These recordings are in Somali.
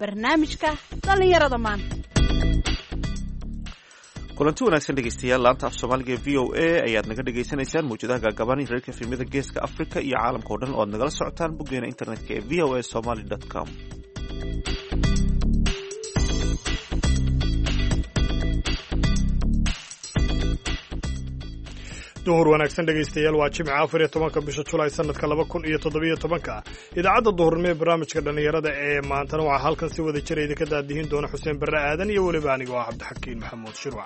barnaamijka dhallinyarada maanta. kulanti wanaagsan dhegeystayaal, laanta af soomaaliga ee VOA ayaad naga dhegaysanaysaan mawjadaha gaagabaan reerka efemyada geeska Afrika iyo caalamka oo dhan oo aad nagala socotaan boggeena internetka ee voasomali.com. duhur wanaagsan dhegaystayaal, waa Jimce 14 bisha Julaay sanadka 2017. idaacadda duhurnimo ee barnaamijka dhalinyarada ee maantana waxaa halkan si wada jir idinka daadihin doona Xuseen Barre Aadan iyo weliba aniga oo Cabdixakiin Maxamuud Shirwac.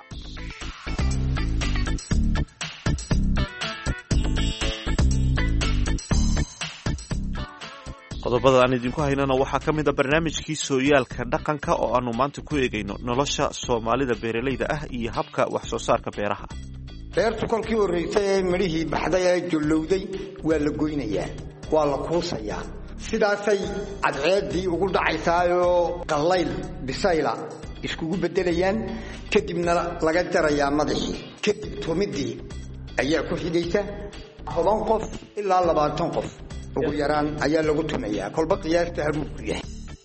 qodobada aan idinku haynana waxaa ka mid ah barnaamijkii sooyaalka dhaqanka oo aanu maanta ku eegayno nolosha Soomaalida beeralayda ah iyo habka wax soo saarka beeraha. beertu kolkii horreysay ee midhihii baxday ee jallowday waa la goynayaa, waa la kuusayaa. sidaasay cadceeddii ugu dhacaysaayoo qallayl bisayla iskugu beddelayaan, kadibna laga jarayaa madaxii. kadib tumiddii ayaa ku xidhaysa 10 qof ilaa 20 qof ugu yaraan ayaa lagu tumayaa, kolba qiyaasta halmuu ku yahay.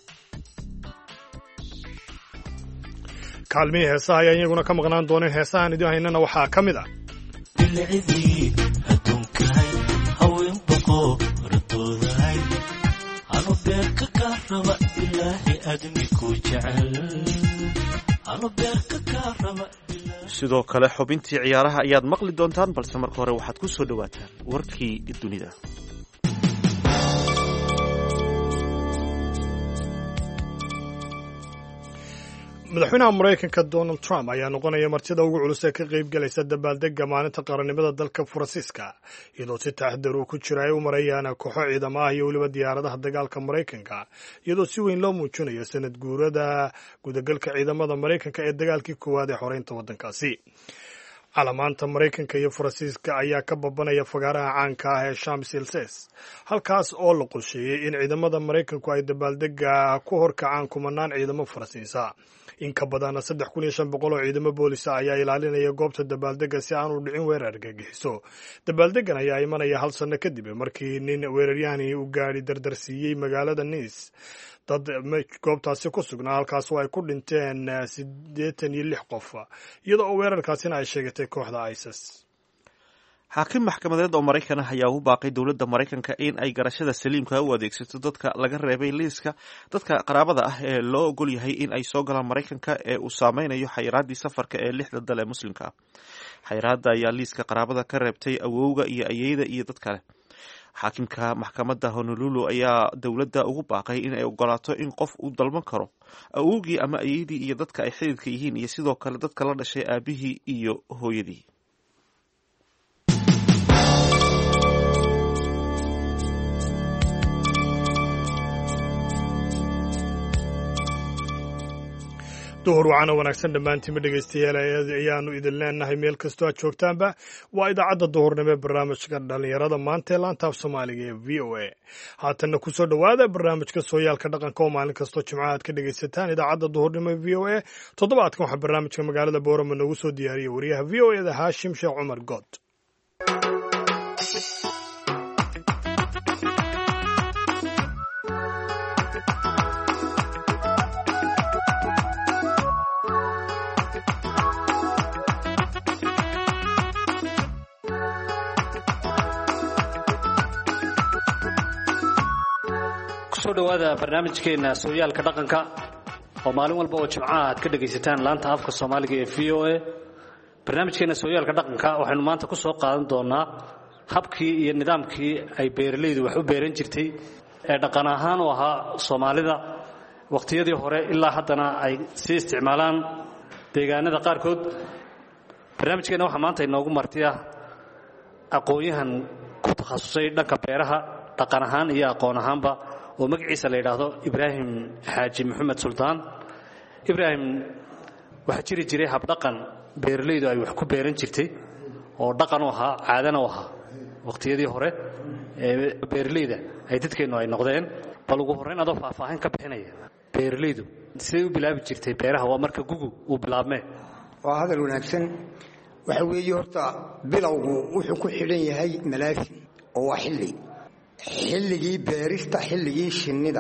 kaalmihii heesaha ayaa iyaguna ka maqnaan dooneen. heesahan idin haynana waxaa ka mid ah sidoo kale xubintii ciyaaraha ayaad maqli doontaan, balse marka hore waxaad ku soo dhawaataan warkii dunida. madaxweynaha Mareykanka Donald Trump ayaa noqonaya martida ugu culus ee ka qayb galaysa dabaaldegga maalinta qarannimada dalka Faransiiska, iyadoo si taxadar ku jira ay u marayaan kooxo ciidamo ah iyo weliba diyaaradaha dagaalka Mareykanka, iyadoo si weyn loo muujinayo sanad guurada gudagalka ciidamada Mareykanka ee dagaalkii koowaad ee xoreynta waddankaasi. Calamaanta Mareykanka iyo Faransiiska ayaa ka babanaya fagaaraha caanka ah ee Champs-Élysées, halkaas oo la qorsheeyey in ciidamada Mareykanku ay dabaaldegga ku horkacaan kumanaan ciidamo Faransiisa. in ka badan 3500 oo ciidamo boolis ah ayaa ilaalinaya goobta dabaaldegga si aan u dhicin weerar argagixiso. dabaaldeggan ayaa imanaya hal sano kadib markii nin weeraryahani u gaari dardarsiiyey magaalada Nice. dad goobtaasi ku sugnaa halkaas oo ay ku dhinteen 86 qof, iyadoo oo weerarkaasina ay sheegatay kooxda ISIS. xaakim maxkamadeed oo Maraykan ah ayaa u baaqay dowladda Maraykanka in ay garashada saliimka u adeegsato dadka laga reebay liiska dadka qaraabada ah ee loo ogol yahay in ay soo galaan Maraykanka ee uu saameynayo xayiraadii safarka ee 6 dal ee muslimka ah. xayiraadda ayaa liiska qaraabada ka reebtay awowga iyo ayeeyada iyo dad kale. xaakimka maxkamadda Honolulu ayaa dowladda ugu baaqay in ay ogolaato in qof uu dalban karo awowgii ama ayeeydii iyo dadka ay xididka yihiin iyo sidoo kale dadka la dhashay aabihii iyo hooyadii. duhur wacana wanaagsan dhammaantiinba dhegaystayaal ayaanu idin leenahay meel kastoo aad joogtaanba. waa idaacadda duhurnimo ee barnaamijka dhalinyarada maanta ee laanta af soomaaliga ee VOA. haatanna ku soo dhowaada barnaamijka sooyaalka dhaqanka oo maalin kastoo jimcaha aad ka dhegaysataan idaacadda duhurnimo ee VOA. toddobaadkan waxaa barnaamijka magaalada boorama noogu soo diyaariyey wariyaha VOA da Haashim Sheekh Cumar Good. soo dhawaada barnaamijkeena sooyaalka dhaqanka oo maalin walba oo jimcaha aad ka dhagaysataan laanta afka Soomaaliga ee VOA. barnaamijkeena sooyaalka dhaqanka waxaynu maanta ku soo qaadan doonaa habkii iyo nidaamkii ay beeralaydu wax u beeran jirtay ee dhaqan ahaan u ahaa Soomaalida waqtiyadii hore ilaa haddana ay si isticmaalaan deegaanada qaarkood. barnaamijkeena waxaa maanta inoogu martiya aqoonyahan ku takhasusay dhanka beeraha dhaqan ahaan iyo aqoon ahaanba oo magaciisa la yiraahdo Ibraahim Xaaji Maxamed Sultaan. Ibraahim waxa jiray hab dhaqan beeralaydu ay wax ku beeran jirtay oo dhaqan u ahaa, caadana u ahaa waqtiyadii hore ee beeralayda ay dadkeenu ay noqdeen. bal ugu horreyn adoo faahfaahin ka bixinaya beeralaydu sidee u bilaabi jirtay beeraha waa marka gugu uu bilaabmay. waa hadal wanaagsan. waxa weeye horta bilowgu wuxuu ku xidhan yahay malaasin oo waa xilligii beerista, xilligii shinnida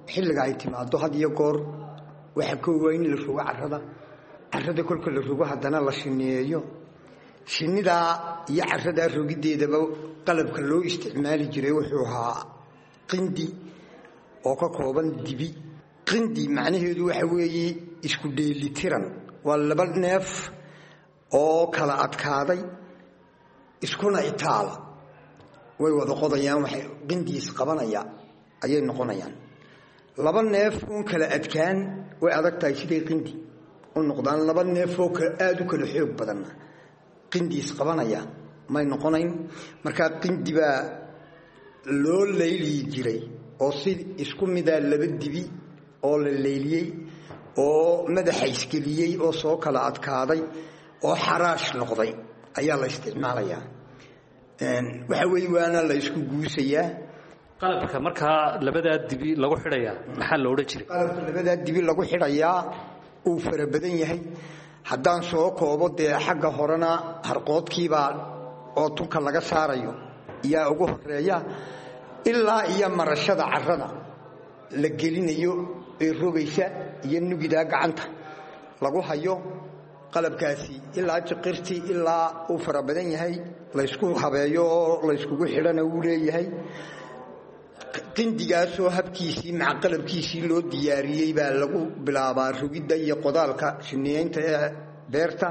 xilliga ay timaado had iyo goor waxa ka weyn la rogo carrada kolka la rogo haddana la shineeyo shinida iyo carrada rogideedaba qalabka loo isticmaali jiray wuxuu ahaa qindi oo ka kooban dibi qindi macnaheedu waxa weeye isku dheelitiran waa laba neef oo kala adkaaday iskuna itaala way wada qodayaan waxay qindiis qabanaya ayay noqonayaan laba neef oo kala adkaan way adagtahay sidii qindi oo noqdaan laba neef oo aad u kala xoog badan qindiis qabanaya may noqonayn marka qindi baa loo leeyli jiray oo si isku mid ah laba dibi oo la leeliyay oo madaxa iskeliyay oo soo kala adkaaday oo xaraash noqday ayaa la isticmaalayaa waxa weey waana la isku guusayaa qalabka marka labada dibi lagu xidhaya maxaa loo oran jiray qalabka labada dibi lagu xidhayaa uu fara badan yahay haddaan soo koobo dee xagga horena harqoodkiiba oo tunka laga saarayo yaa ugu horeeya ilaa iyo marashada carrada la gelinayo ee rogaysa iyo nugida gacanta lagu hayo qalabkaasi ilaa jiqirti ilaa uu fara badan yahay la isku habeeyo oo la isku xidhana uu leeyahay qindigaasoo habkiisii maca qalabkiisii loo diyaariyey baa lagu bilaabaa rogidda iyo qodaalka shineeynta ee beerta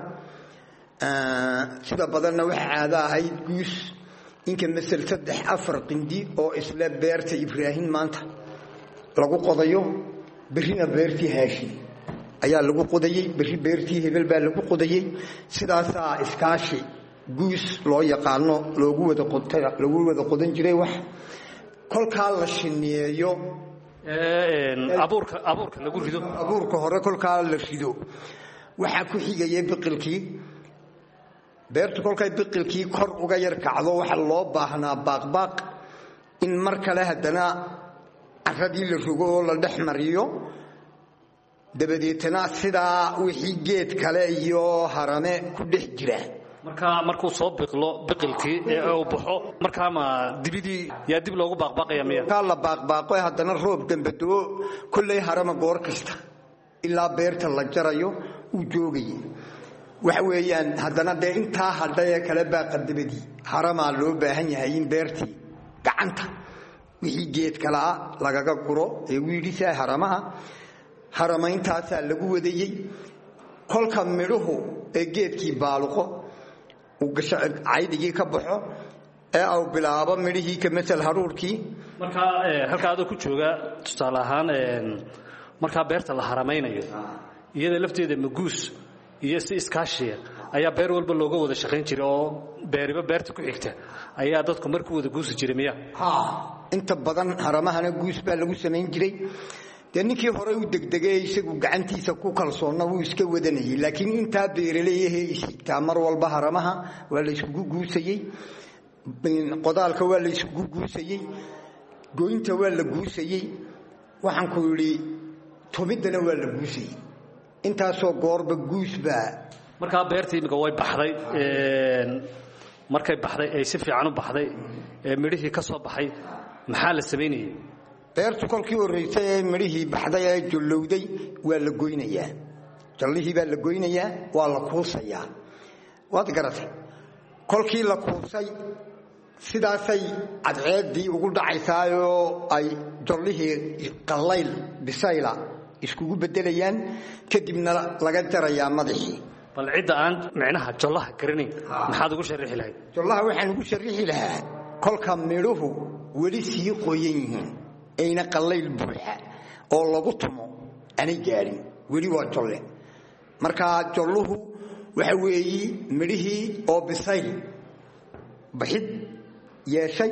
sida badanna waxa caado ahayd guus inka masal 3-4 qindi oo isla beerta Ibraahim maanta lagu qodayo berrina beertii Haashim ayaa lagu qodayay berri beertii Hebel baa lagu qodayay sidaasa iskaashi guus loo yaqaano loogu wada qodan jiray wax kolka la shineeyo abuurka lagu rido abuurka hore kolka la rido waxa ku xigayay biqilkii beertu kolkay biqilkii kor uga yar kacdo waxa loo baahnaa baaqbaaq in mar kale hadana carradii la rogo oo la dhex mariyo dabadeetna sidaa wixii geed kale iyo harame ku dhex jira markuu soo biqilkii uu baxo markaa ma dibidii yaa dib loogu baaqbaaqaya miya ka la baaqbaaqo haddana roob dambedo kullay harama goor kasta ilaa beerta la jarayo uu joogay waxa weeyaan haddana de inta hadhay kala baaqadibadii harama loo baahan yahay in beertii gacanta wixii geed kala lagaga guro ee wiilisa haramayntaas lagu wadayay kolka midhuhu ee geedkii baaluqo uu gasho caydigii ka baxo ee uu bilaabo midhihii ka masal haruurkii marka halka aad ku jooga tusaale ahaan marka beerta la haramaynayo iyada lafteeda maguus iyo si iskaashiya ayaa beer walba looga wada shaqayn jiray oo beeriba beerta ku xigta ayaa dadku markuu wada guusi jiray miya inta badan haramahana guus baa lagu sameyn jiray ninkii hore u degdegay isagu gacantiisa ku kalsoona uu iska wadanayay laakiin inta beeraleeyahay isita mar walba haramaha waa la isku guusayay qodaalka waa la isku guusayay gooynta waa la guusayay waxaan ku yiri tumidana waa la guusayay intaasoo goorba guusba marka beertii imika way baxday markay baxday ay si fiican u baxday midhihii ka soo baxay maxaa la sameeyay beertu kolkii horeysay midhihii baxday ee jullowday waa la goynayaa jallihii baa la goynayaa waa la kuusayaa waad garatay kolkii la kuusay sidaasay cadceedii ugu dhacaysaayo ay jallihii qallayl bisayla iskugu bedelayaan kadibna laga jarayaa madaxii bal cid aan macnaha jallaha garanayn maxaad ugu sharixi lahayd jallaha waxaan ugu sharixi lahaa kolka midhuhu weli sii qoyan yihiin ayna qallayl buuxa oo lagu tumo aanay gaarin weli waa jolle marka jolluhu waxa weeyi midhihii oo bisayl baxid yeeshay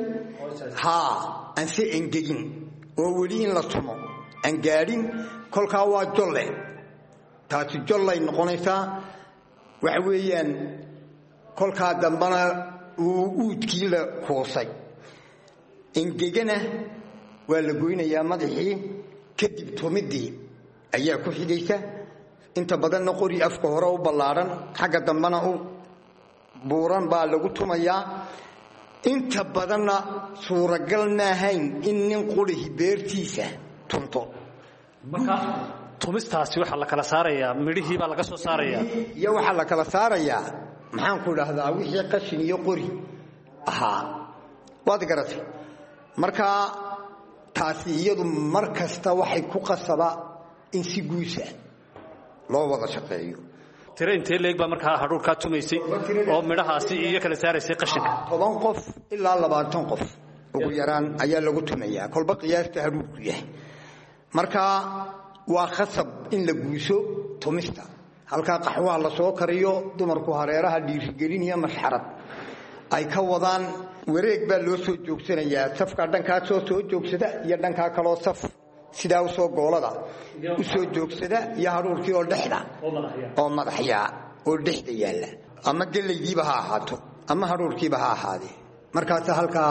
aan si engegin oo weli in la tumo aan gaarin kolkaa waa jolle taasi jollay noqonaysaa waxa weeyaan kolkaa dambana uu uudkii la kuusay engegana waa la goynayaa madaxii kadib tumidii ayaa ku xigaysa inta badanna qori afka hore u ballaaran xagga dambana u buuran baa lagu tumayaa inta badanna suuragal maahayn in nin qurihi beertiisa tunto. marka tumistaasi waxa la kala saarayaa midhihii baa laga soo saarayaa iyo waxa la kala saarayaa maxaan ku dhahdaa wixii qashin iyo qori ahaa waad garatay marka taasi iyadu mar kasta waxay ku qasaba in si guusa loo wada shaqeeyo. intee leeg baa markaa hadhuurkaa tumaysay oo midhahaasi iyo kala saaraysay qashinka 10 qof ilaa 20 qof ugu yaraan ayaa lagu tumayaa kolba qiyaasta hadhuurku yahay. marka waa khasab in la guuso tumista halka qaxwaha la soo kariyo dumarku hareeraha dhiirigelin iyo mashxarad ay ka wadaan wareeg baa loo soo joogsanayaa safka dhanka soo joogsada iyo dhanka kale oo saf sidaa u soo goolada u soo joogsada iyo hadhuurkii oo dhexda oo madaxya oo dhexda yaala ama galeydiiba ha ahaato ama hadhuurkiiba ha ahaade markaas halka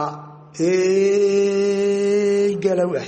galawax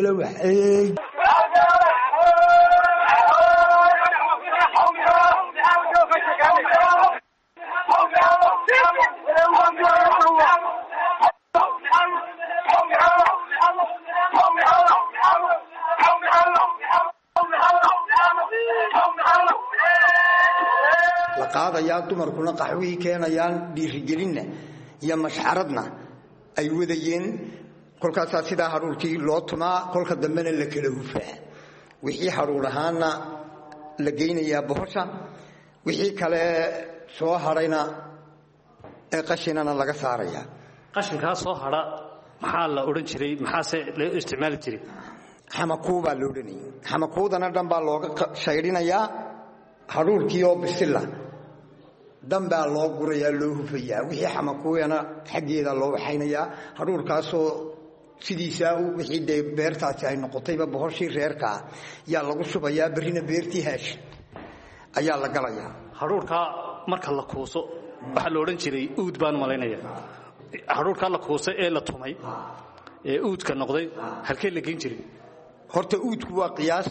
la qaadayaa dumarkuna qaxwii keenayaan dhiirigelinna iyo mashxaradna ay wadayeen kolkaas sida hadhuurkii loo tumaa kolka dambena la kala hufaa wixii hadhuur ahaana la geynayaa bohosha wixii kale soo harayna ee qashinana laga saaraya. qashinka soo hara maxaa la oran jiray maxaase la isticmaali jiray xamakuuba la oranayay xamakuudana dhan baa looga shaydhinayaa hadhuurkii oo bisila dhan baa loo gurayaa loo hufayaa wixii xamakuuyana xaggeeda loo waxaynayaa hadhuurkaasoo sidiisa wixii de beertaasi ay noqotayba bohoshii reerka yaa lagu shubayaa berrina beertii haash ayaa la galayaa. hadhuurka marka la kuuso waxa la oran jiray uud baan malaynayaa hadhuurka la kuusay ee la tumay ee uudka noqday halkee la geyn jiray horta uudku waa qiyaas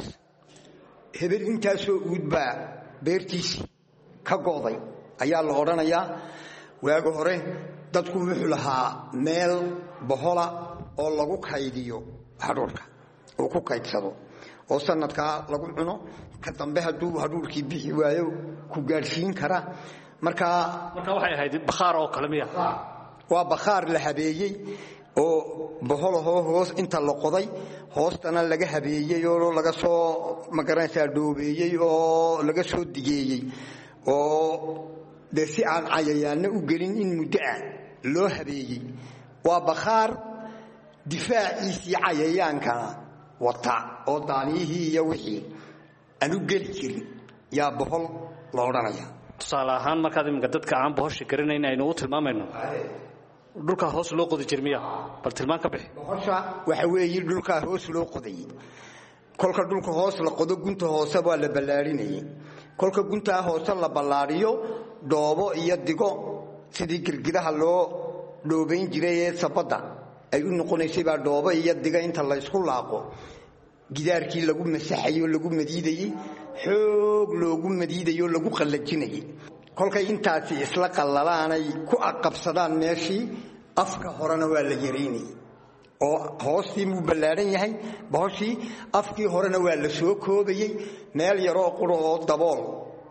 hebel intaasoo uud baa beertiisi ka go'day ayaa la odhanayaa. waaga hore dadku wuxuu lahaa meel bohola oo lagu kaydiyo hadhuurka oo ku kaydsado oo sanadkaa lagu cuno ka dambe hadduu hadhuurkii bixi waayo ku gaadhsiin kara. marka waxay ahayd bakhaar oo kale miya waa bakhaar la habeeyey oo boholahoo hoos inta la qoday hoostana laga habeeyey oo laga soo magaranaysaa dhoobeeyey oo laga soo digeeyey oo de si aan cayayaanna u gelin in muddo ah loo habeeyey. waa bakhaar difaaciisii cayayaankana wata oo daaniyihii iyo wixii aan u geli jirin yaa bohol la odhanaya. tusaale ahaan markaad iminka dadka aan bohoshi garanayn aynu u tilmaamayno dhulka hoos loo qodi jir miya bal tilmaan ka bixi. bohosha waxa weeye dhulka hoos loo qodayay kolka dhulka hoos la qodo gunta hoose waa la ballaarinayay kolka gunta hoose la ballaariyo dhoobo iyo digo sidii girgidaha loo dhoobayn jiray ee sabada ay u noqonaysay baa dhoobo iyo diga inta la isku laaqo gidaarkii lagu masaxayo lagu madiidayay xoog loogu madiidayo lagu qallajinayay kolkay intaasi isla qallalaanay ku aqabsadaan meeshii afka horena waa la yareynayay oo hoostii muu ballaaran yahay bohoshii afkii horena waa la soo koobayay meel yaroo quro oo dabool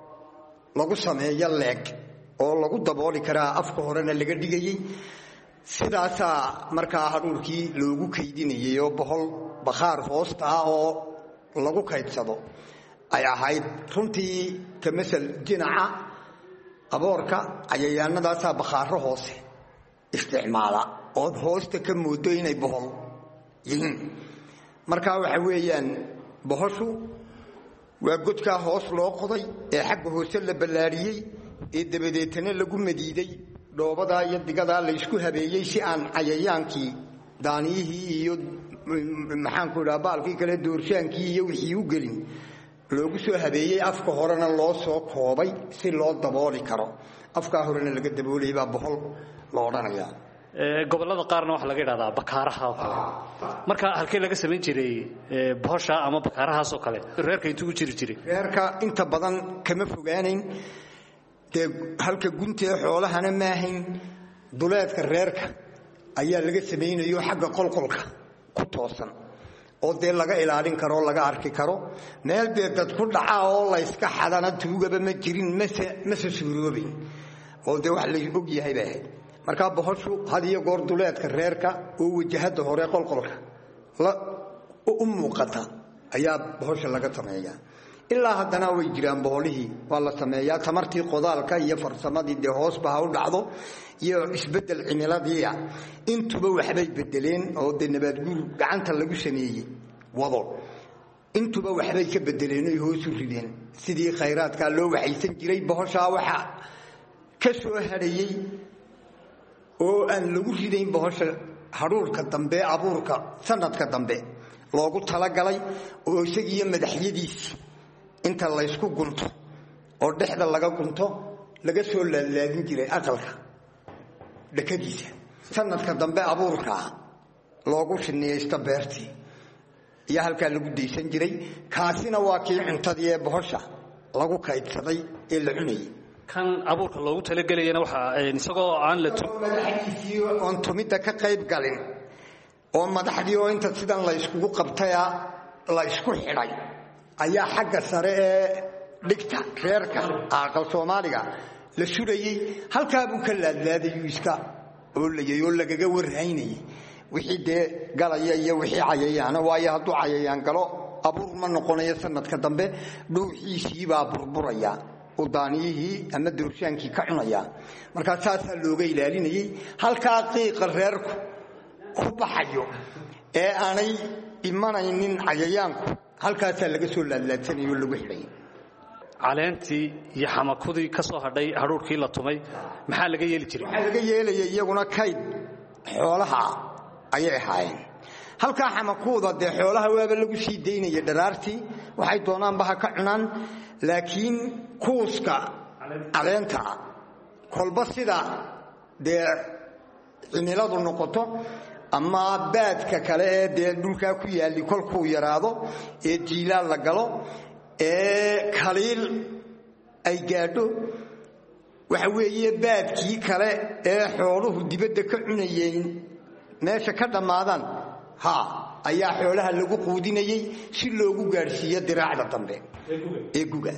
lagu sameeyo leeg oo lagu dabooli karaa afka horena laga dhigayay. sidaasaa markaa hadhuurkii loogu kaydinayay oo bohol bakhaar hoosta ah oo lagu kaydsado ay ahayd. runtii ka masal jinaca aboorka cayayaanadaasaa bakhaaro hoose isticmaala ood hoosta ka moodo inay bohol yihiin. markaa waxa weeyaan bohoshu waa godkaa hoos loo qoday ee xagga hoose la ballaariyey ee dabadeetana lagu madiiday dhoobadaa iyo digadaa la isku habeeyey si aan cayayaankii daaniyihii iyo maxaanku idhaha baalkii kale doorsaankii iyo wixii u gelin loogu soo habeeyey afka horena loo soo koobay si loo dabooli karo. afkaa horena laga daboolayay baa bohol la odhanayaa. gobolada qaarna waxa laga yiraahdaa bakaaraha oo kale marka halkee laga sameyn jiray bohosha ama bakaarahaas oo kale reerka intuu jiri jiray reerka inta badan kama fogaanayn de halka guntee xoolahana ma ahayn duleedka reerka ayaa laga sameeynayo xagga qolqolka ku toosan oo dee laga ilaalin karo laga arki karo meel dee dad ku dhaca oo la iska xadana tuugaba ma jirin mase suuroobin oo dee wax la og yahay baa ahayd markaa bohoshu had iyo goor duleedka reerka oo wajahada hore qolqolka u muuqata ayaa bohosha laga sameeyaa ilaa haddana way jiraan boholihii waa la sameeyaa tamartii qodaalka iyo farsamadii dee hoosba ha u dhacdo iyo isbedel cimiladii intuba waxbay bedeleen oo dee nabaadguur gacanta lagu sameeyey wado intuba waxbay ka bedeleen oo hoos u rideen sidii khayraadka loo waxaysan jiray bohosha waxa ka soo hadhayay oo aan lagu ridayn bohosha haruurka dambe abuurka sanadka dambe loogu talagalay oo isagiyo madaxyadiisa inta la isku gunto oo dhexda laga gunto laga soo laalaadin jiray aqalka dhakadiisa sanadka dambe abuurka loogu shineeysta beertii iyo halkaa lagu daysan jiray kaasina waa kii cuntadii ee bohosha lagu kaydsaday ee la cunayay kan abuurka loogu talagelayana waxa isagoo aan la madaxdiisii oon tumidda ka qayb galin oo madaxdii oo inta sidan la iskugu qabtaya la isku xidhay ayaa xagga sare ee dhigta reerka aqal Soomaaliga la shurayay halka buu ka laadlaadayu iska oo lagaga warhaynay wixii dee galaya iyo wixii cayayaan waayo hadduu cayayaan galo abuur ma noqonayo sanadka dambe dhuuxiisii baa burburaya udaaniyihii ama dooshaankii ka cunaya marka saasaa looga ilaalinayay halkaa qiiqa reerku ku baxayo ee aanay imanaynin cayayaanku halkaasaa laga soo laadlaadsanayo lagu xidhay caleentii iyo xamakudii ka soo hadhay haruurkii la tumay maxaa laga yeeli jiray waxaa laga yeelaya iyaguna kayd xoolaha ayay ahaayeen halkaa xamakuuda dee xoolaha waaba lagu sii daynaya dharaartii waxay doonaanba ha ka cunaan laakiin kuuska caleenta kolba sida dee cimiladu noqoto ama baadka kale ee dee dhulkaa ku yaalli kolkuu yaraado ee jiilaal la galo ee kaliil ay gaadho waxa weeye baadkii kale ee xooluhu dibadda ka cunayeen meesha ka dhammaadaan ayaa xoolaha lagu quudinayay si loogu gaadhsiiyo diraacda dambe ee guga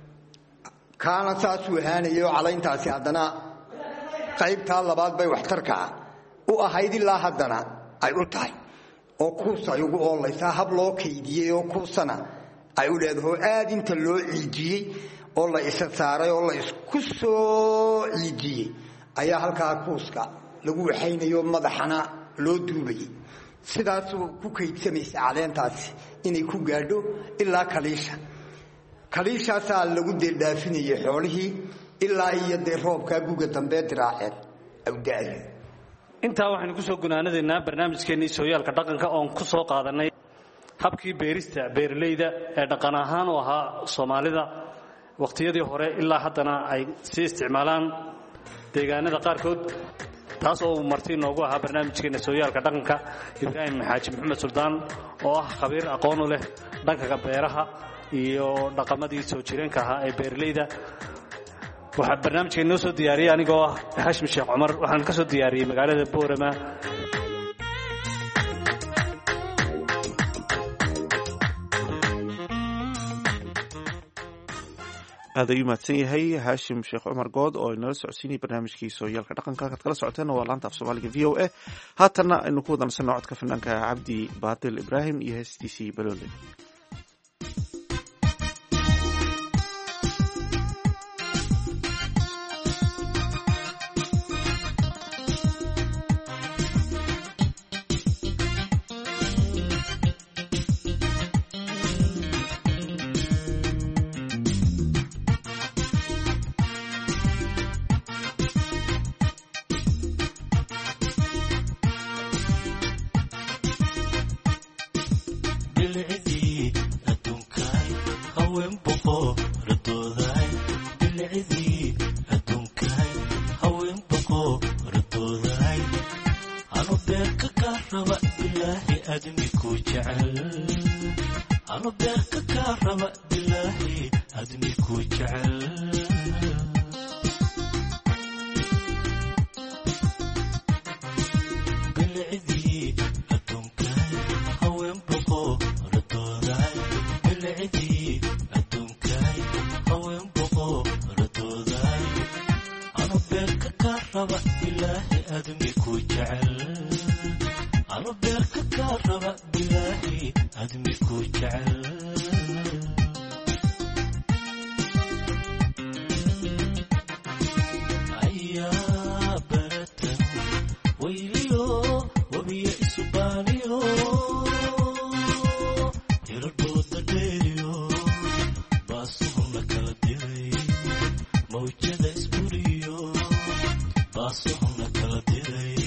kaana saasuu ahaanayo calayntaasi haddana qaybtaa labaad bay waxtarkaa u ahayd ilaa haddana ay u tahay oo kuus ay ugu oolaysaa hab loo kaydiyey oo kuusana ay u leedaho aad inta loo ciijiyey oo la isa saaray oo la isku soo ciijiyey ayaa halkaa kuuska lagu waxaynayo madaxana loo duubayay sidaasuu ku kaydsamaysa caleentaasi inay ku gaadho ilaa kaliishaasaa lagu deeldhaafinayay xoolihii ilaa iyo dee roobkaa guga dambe diraaceed awda'yo intaa waxaynu ku soo gunaanadaynaa barnaamijkeennii sooyaalka dhaqanka oon ku soo qaadanay habkii beerista beeralayda ee dhaqan ahaan u ahaa soomaalida waqtiyadii hore ilaa haddana ay sii isticmaalaan deegaanada qaarkood taas oo marti noogu ahaa barnaamijkeena sooyaalka dhaqanka Ibraahim Xaaji Maxamed Suldaan oo ah khabiir aqoon u leh dhanka beeraha iyo dhaqamadii soo jireenka ahaa ee beeralayda waxaa barnaamijkeena noo soo diyaariyay anigoo ah Hashim Sheekh Cumar waxaan ka soo diyaariyay magaalada Boorama aad ayuu mahadsan yahay Hashim Sheekh Cumar Good oo inala socodsiinay barnaamijkii sooyaalka dhaqanka halkaad kala socoteen waa laanta af Soomaaliga VOA haatana aynu ku wadansanno codka fanaanka Cabdi Baadil Ibraahim iyo heestiisii Baloole بالعذي أدونك هوين بقو raba ilaahi admi ku jecel ano beerka ka raba ilaahi admi ku jecel ayaa baratan wayliyo wabiya isbaaniyo iradooda dheeriyo baasuhuna kala diray mawjada isburiyo baasuhuna kala diray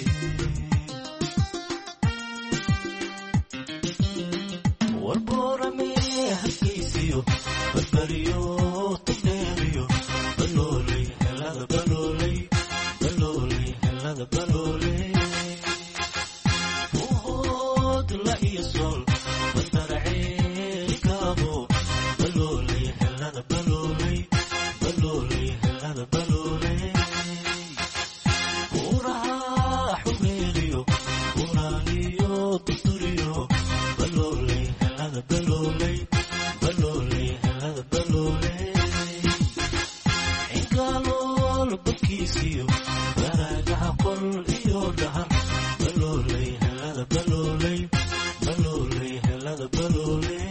warboorame hargeysiyo barbariyo tugdheeriyo balooley helada balooley balooley helada balooley uhood la iyo sool bandaracee gaabo balooley helada balooley balooley helada balooley buuraha xumeeriyo buuraaniyo durduriyo balooley helada balooley balooley helada balooley ingaalool barkiisiyo garaagaha qol iyo dhahan balooley helada balooley balooley helada balooley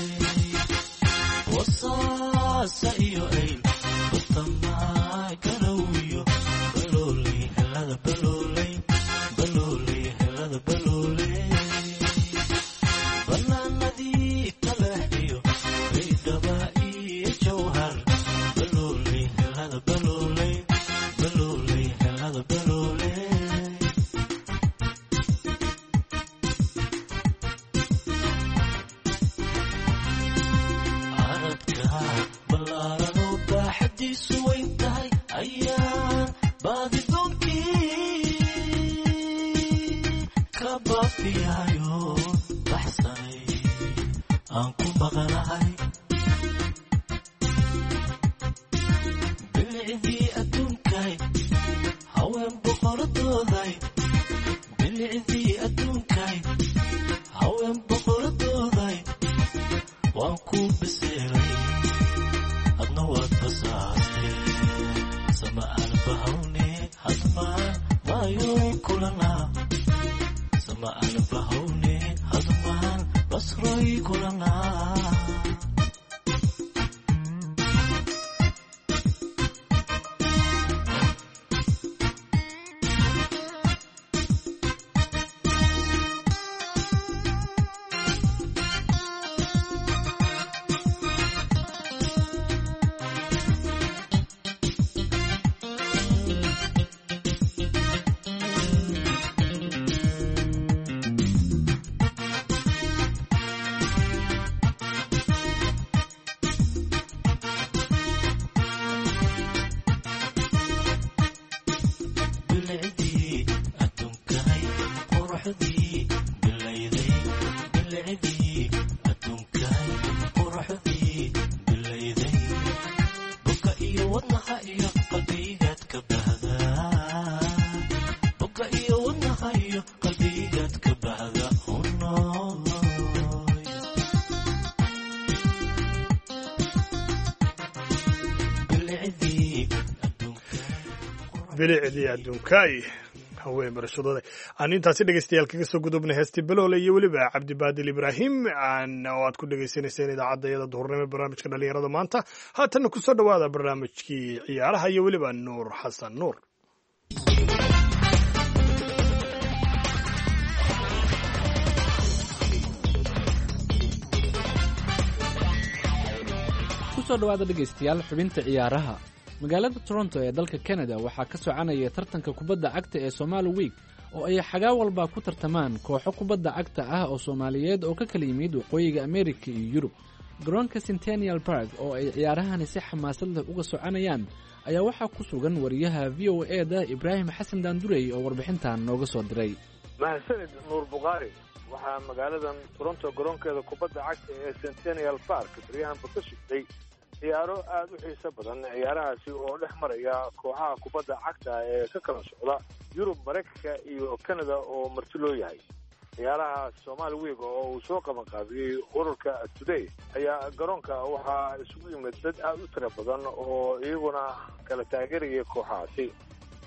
wasaasa iyo ayl batamaa garawiyo balooley helada balooley balooley helada balooley banaanadii kaleexiyo baydhaba iyo jawhar balooley helada balooley balooley helada balooley aradka ballaaranoo baaxadiisu weyn tahay ayaan baadidoonkii ka baafiyayo baxsanay aan ku maqanahay bilicdii adduunkay haween boqoradooday bilicdii adduunkay haween boqoradooday waan ku biseeray adna waad basaastee sama aan bahawne hadmaan maayoy kulanaa sama aan bahawne hadmaan basroy kulanaa bilicdii adduunkay quruxdii bilayday bilicdii adduunkay quruxdii bilayday boga iyo wadnaha iyo qalbigaad ka bahdaa boga iyo wadnaha iyo qalbigaad ka bahda hunooy bilicdii bilicdii adduunkaay haween barashadooda aan intaasi dhegeystayaal kaga soo gudubnay heestii baloole iyo weliba cabdibaadil ibraahim oo aad ku dhegeysaneyseen idaacadda iyada duhurnimo barnaamijka dhalinyarada maanta haatanna kusoo dhawaada barnaamijkii ciyaaraha iyo weliba nuur xasan nuur kusoo dhawaada dhegaystayaal xubinta ciyaaraha magaalada toronto ee dalka canada waxaa ka soconaya tartanka kubadda cagta ee Somali Week oo ay xagaa walba ku tartamaan kooxo kubadda cagta ah oo Soomaaliyeed oo ka kala yimid waqooyiga Amerika iyo Yurub. garoonka Centennial Park oo ay ciyaarahani si xamaasad leh uga soconayaan ayaa waxaa ku sugan wariyaha VOA-da Ibraahim Xasan Daandurey oo warbixintan nooga soo diray. mahadsanid Nuur Buqaari. waxaa magaaladan Toronto garoonkeeda kubadda cagta ee Centennial Park bariyahan ka socday ciyaaro aad u xiiso badan. ciyaarahaasi oo dhex maraya kooxaha kubadda cagta ee ka kala socda Yurub, Mareykanka iyo Canada oo marti loo yahay. ciyaaraha Somali Week oo uu soo qaban qaabiyey ururka Today ayaa garoonka waxaa isugu yimid dad aad u tiro badan oo iyaguna kala taageeraya kooxahaasi.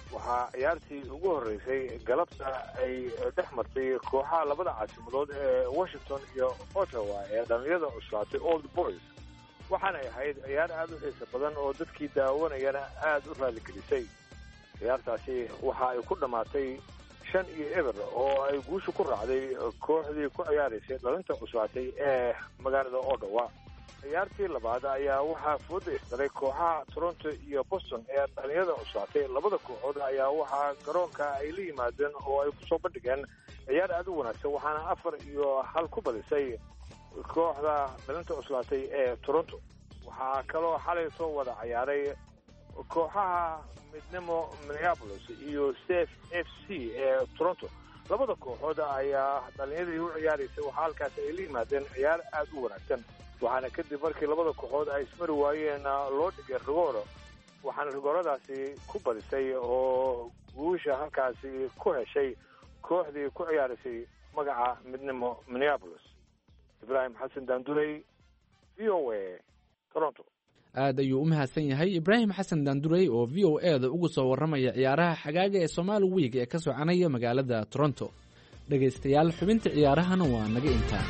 waxaa ciyaartii ugu horreysay galabta ay dhex martay kooxaha labada caasimadood ee washington iyo ottawa ee dhalinyada cuslaatay old boys waxaanay ahayd ciyaar aada u xiisa badan oo dadkii daawanayana aada u raaligelisay ciyaartaasi waxa ay ku dhammaatay 5-0 oo ay guusha ku raacday kooxdii ku ciyaaraysay dhalinta cuslaatay ee magaalada ottawa ciyaartii labaad ayaa waxaa fooda isdaray kooxaha toronto iyo boston ee dhalinyada cuslaatay labada kooxood ayaa waxaa garoonka ay la yimaadeen oo ay kusoo bandhigeen ciyaar aada u wanaagsan waxaana 4-1 ku badisay kooxda dhalinta cuslaatay ee toronto waxaa kaloo xalay soo wada ciyaaray kooxaha midnimo Minneapolis iyo Safe FC ee Toronto labada kooxood ayaa dhalinyadii u ciyaaraysay waxaa halkaas ay la yimaadeen ciyaar aada u wanaagsan waxaana kadib markii labada kooxood ay ismari waayeen loo dhigay rigooro waxaana rigooradaasi ku badisay oo guusha halkaasi ku heshay kooxdii ku ciyaaraysay magaca midnimo Minneapolis. Ibrahim Xasan Daandurey, VOA, Toronto. aad ayuu u mahadsan yahay ibraahim xasan daandurey oo v o e da uga soo warramaya ciyaaraha xagaaga ee Somali Week ee ka soconaya magaalada Toronto. dhegaystayaal xubinta ciyaarahana waa naga intaa.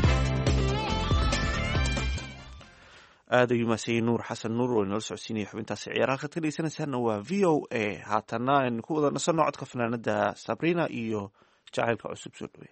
aad ayuu mahadsan nuur xasan nuur oo inala socodsiinaya xubintaasi ciyaaraha ka dhegaysanaysaana waa v o a haatana aynu ku wada nasanno codka fanaanada Sabrina iyo jacaylka cusub soo dhaweey.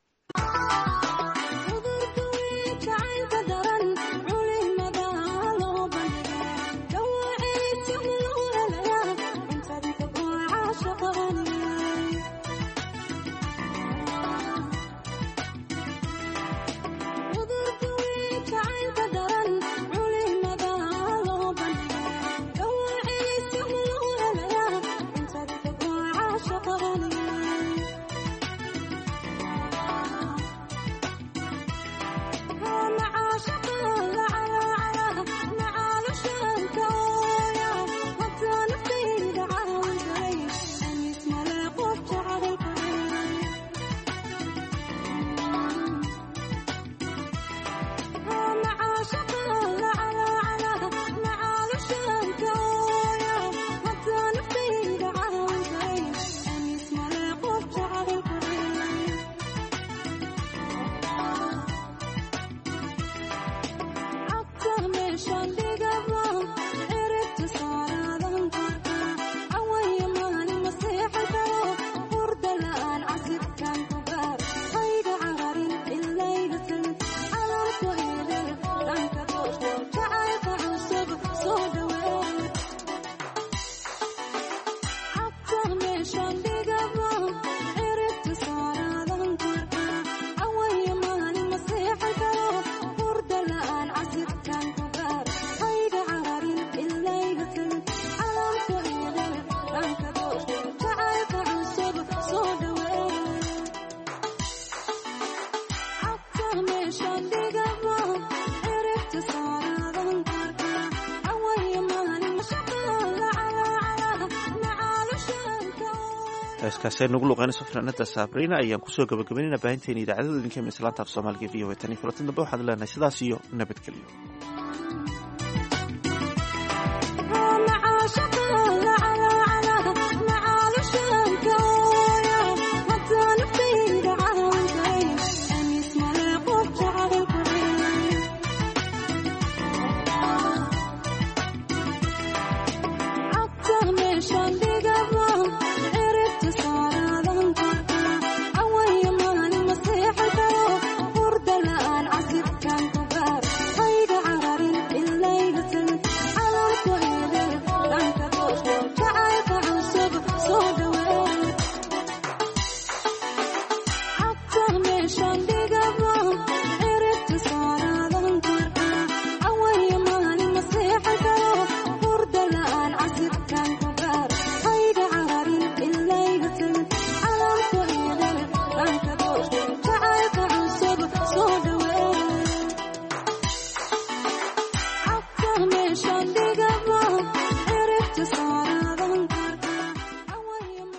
heeskaasi nagu luqeynayso fanaanada Sabrina ayaan kusoo gabagabaynayna baahinteena idaacadda idinka mislaanta af Soomaaliga v o a tan iyo kulanti dambe waxaad leenahay sidaas iyo nabadgelyo.